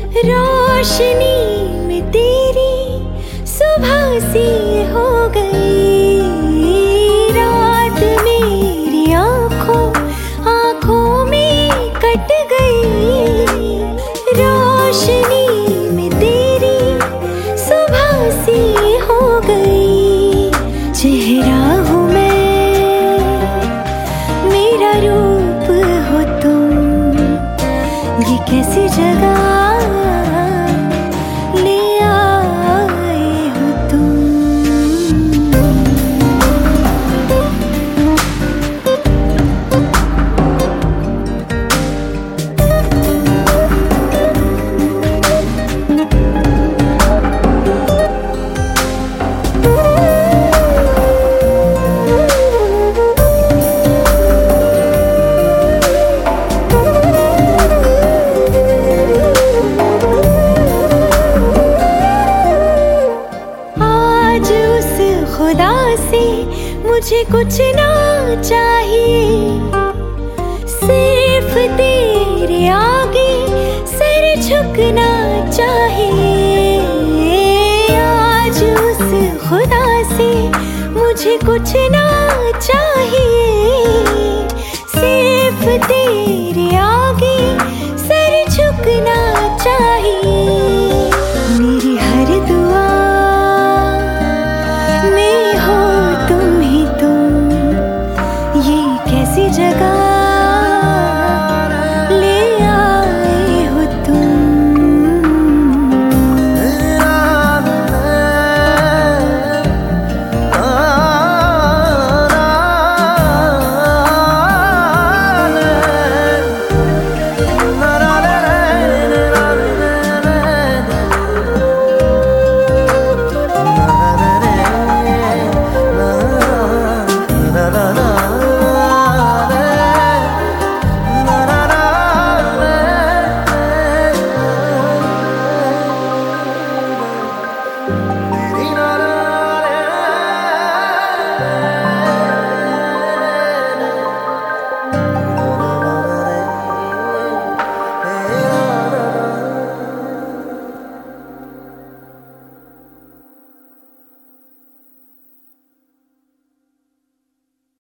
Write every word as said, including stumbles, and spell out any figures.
रोशनी में तेरी सुबह सी हो गई, रात मेरी आंखों आंखों में कट गई। रोशनी में तेरी सुबह सी हो गई, चेहरा हूँ मैं, मेरा रूप हो तुम, ये कैसी जगह खुदा से मुझे कुछ ना चाहिए, सिर्फ तेरे आगे सर झुकना चाहिए। आज उस खुदा से मुझे कुछ ना